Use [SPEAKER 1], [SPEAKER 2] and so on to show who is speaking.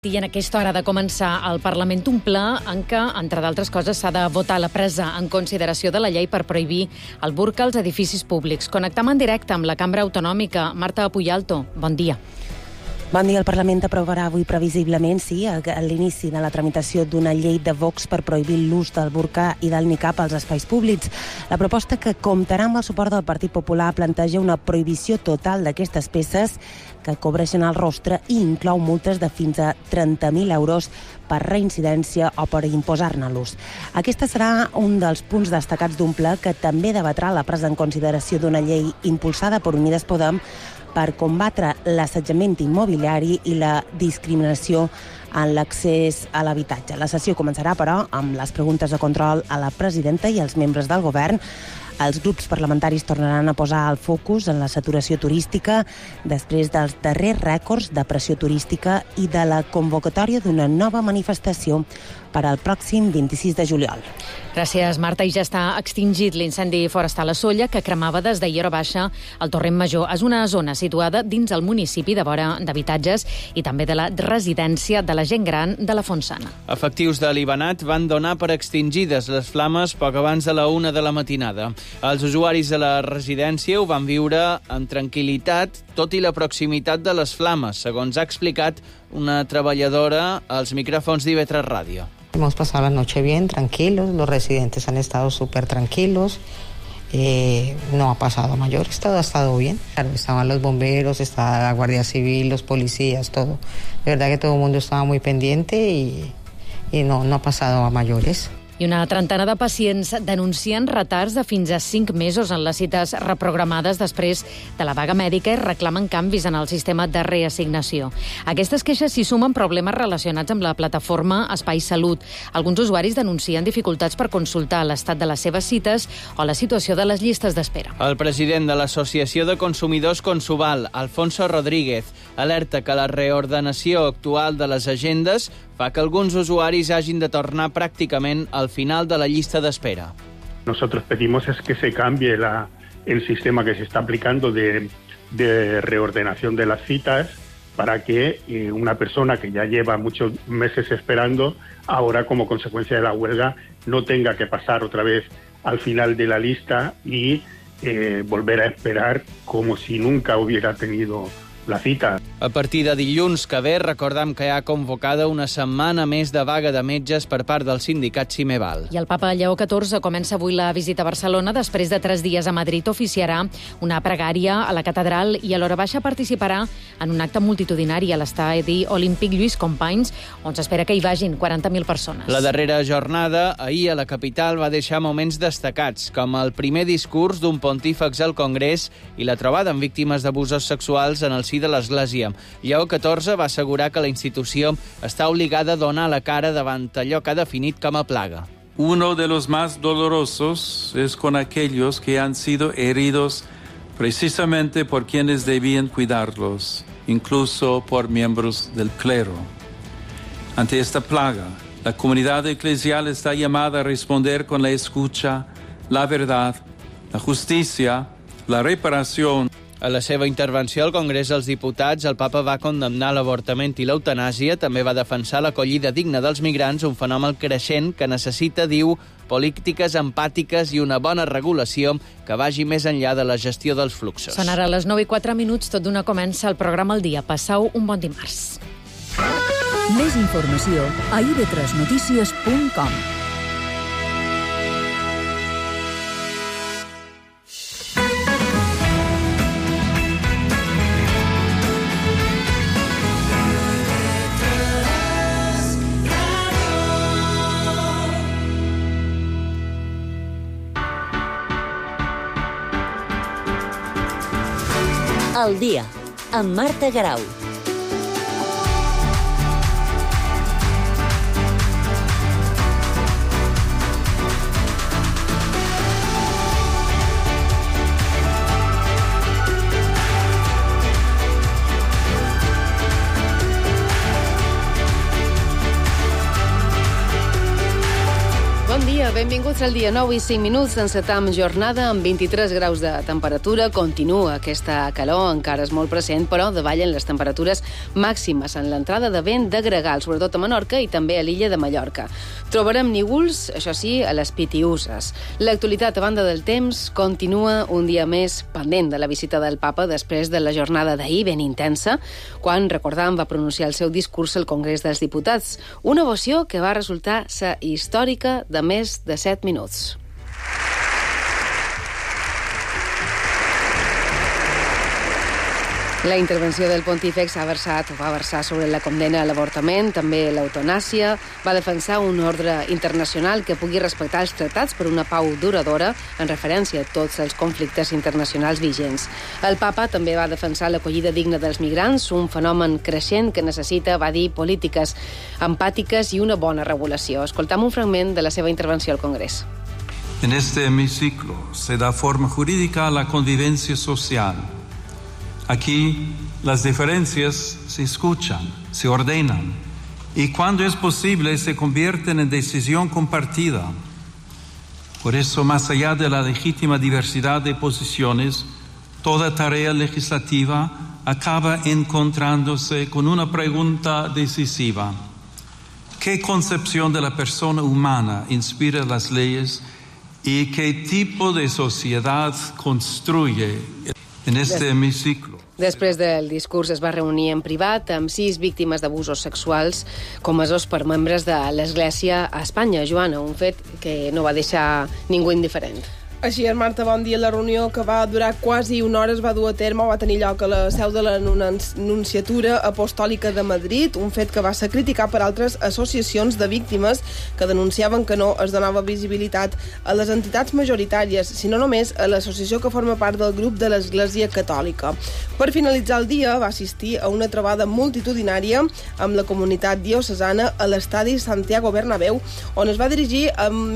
[SPEAKER 1] I en aquesta hora de començar el Parlament un ple en què, entre d'altres coses, s'ha de votar la presa en consideració de la llei per prohibir el burca als edificis públics. Connectem en directe amb la Cambra Autonòmica. Marta Puyalto, bon dia.
[SPEAKER 2] Bon dia. El Parlament aprovarà avui previsiblement, l'inici de la tramitació d'una llei de Vox per prohibir l'ús del burca i del nicab als espais públics. La proposta, que comptarà amb el suport del Partit Popular, planteja una prohibició total d'aquestes peces que cobreixen el rostre i inclou multes de fins a 30.000 euros per reincidència o per imposar-ne l'ús. Aquesta serà un dels punts destacats d'un ple que també debatrà la presa en consideració d'una llei impulsada per Unides Podem per combatre l'assetjament immobiliari i la discriminació en l'accés a l'habitatge. La sessió començarà, però, amb les preguntes de control a la presidenta i als membres del govern. Els grups parlamentaris tornaran a posar el focus en la saturació turística després dels darrers rècords de pressió turística i de la convocatòria d'una nova manifestació per al pròxim 26 de juliol.
[SPEAKER 1] Gràcies, Marta. I ja està extingit l'incendi forestal a Sóller, que cremava des d'ahir hora baixa al Torrent Major. És una zona situada dins el municipi de vora d'habitatges i també de la residència de la gent gran de la Fontsana.
[SPEAKER 3] Efectius de l'Ibanat van donar per extingides les flames poc abans de la 1 de la matinada. Els usuaris de la residència ho van viure amb tranquil·litat, tot i la proximitat de les flames, segons ha explicat una treballadora als micrófonos de IB3 Radio.
[SPEAKER 4] Hemos pasado la noche bien, tranquilos, los residentes han estado súper tranquilos, no ha pasado a mayores, todo ha estado bien. Claro, estaban los bomberos, estaba la Guardia Civil, los policías, todo. De verdad que todo el mundo estaba muy pendiente y no ha pasado a mayores.
[SPEAKER 1] I una trentena de pacients denuncien retards de fins a 5 mesos en les cites reprogramades després de la vaga mèdica i reclamen canvis en el sistema de reassignació. Aquestes queixes s'hi sumen problemes relacionats amb la plataforma Espai Salut. Alguns usuaris denuncien dificultats per consultar l'estat de les seves cites o la situació de les llistes d'espera.
[SPEAKER 3] El president de l'Associació de Consumidors Consuval, Alfonso Rodríguez, alerta que la reordenació actual de les agendes fa que alguns usuaris hagin de tornar pràcticament al final de la llista d'espera.
[SPEAKER 5] Nosotros pedimos es que se cambie el sistema que se está aplicando de reordenación de las citas para que una persona que ya lleva muchos meses esperando, ahora como consecuencia de la huelga, no tenga que pasar otra vez al final de la lista y volver a esperar como si nunca hubiera tenido la cita.
[SPEAKER 3] A partir de dilluns que ve, recordem que hi ha convocada una setmana més de vaga de metges per part del sindicat Cimeval.
[SPEAKER 1] I el papa Lleó XIV comença avui la visita a Barcelona. Després de 3 dies a Madrid oficiarà una pregària a la catedral i a l'hora baixa participarà en un acte multitudinari a l'estadi olímpic Lluís Companys, on s'espera que hi vagin 40.000 persones.
[SPEAKER 3] La darrera jornada, ahir a la capital, va deixar moments destacats, com el primer discurs d'un pontífex al Congrés i la trobada amb víctimes d'abusos sexuals en el si de l'Església. Lleó XIV va assegurar que la institució està obligada a donar la cara davant allò que ha definit com a plaga.
[SPEAKER 6] Uno de los más dolorosos es con aquellos que han sido heridos precisamente por quienes debían cuidarlos, incluso por miembros del clero. Ante esta plaga, la comunidad eclesial está llamada a responder con la escucha, la verdad, la justicia, la reparación.
[SPEAKER 3] A la seva intervenció al Congrés dels Diputats, el papa va condemnar l'avortament i l'eutanàsia, també va defensar l'acollida digna dels migrants, un fenomen creixent que necessita, diu, polítiques empàtiques i una bona regulació que vagi més enllà de la gestió dels fluxos.
[SPEAKER 1] Són ara les 9:04, tot d'una comença el programa El Dia. Passau un bon dimarts.
[SPEAKER 7] Més informació a ib3notícies.com.
[SPEAKER 8] El Dia, amb Marta Garau.
[SPEAKER 9] benvinguts al dia 9 i 5 minuts. Encetam jornada amb 23 graus de temperatura. Continua aquesta calor, encara és molt present, però davallen les temperatures màximes en l'entrada de vent de gregal, sobretot a Menorca i també a l'illa de Mallorca. Trobarem nígols, això sí, a les Pitiüses. L'actualitat a banda del temps continua un dia més pendent de la visita del papa després de la jornada d'ahir ben intensa, quan, recordam, va pronunciar el seu discurs al Congrés dels Diputats. Una ovació que va resultar ser històrica de més de 7 minuts. La intervenció del pontífex va versar sobre la condena a l'avortament, també l'eutanàsia, va defensar un ordre internacional que pugui respectar els tractats per una pau duradora en referència a tots els conflictes internacionals vigents. El papa també va defensar l'acollida digna dels migrants, un fenomen creixent que necessita, va dir, polítiques empàtiques i una bona regulació. Escoltam un fragment de la seva intervenció al Congrés.
[SPEAKER 6] En este hemiciclo se da forma jurídica a la convivencia social. Aquí las diferencias se escuchan, se ordenan y cuando es posible se convierten en decisión compartida. Por eso, más allá de la legítima diversidad de posiciones, toda tarea legislativa acaba encontrándose con una pregunta decisiva. ¿Qué concepción de la persona humana inspira las leyes y qué tipo de sociedad construye en este hemiciclo?
[SPEAKER 9] Després del discurs es va reunir en privat amb 6 víctimes d'abusos sexuals comesos per membres de l'Església a Espanya. Joana, un fet que no va deixar ningú indiferent.
[SPEAKER 10] Així és, Marta, bon dia. La reunió, que va durar quasi una hora, es va dur a terme o va tenir lloc a la seu de la Nunciatura Apostòlica de Madrid, un fet que va ser criticat per altres associacions de víctimes que denunciaven que no es donava visibilitat a les entitats majoritàries, sinó només a l'associació que forma part del grup de l'Església Catòlica. Per finalitzar el dia, va assistir a una trobada multitudinària amb la comunitat diocesana a l'estadi Santiago Bernabéu, on es va dirigir amb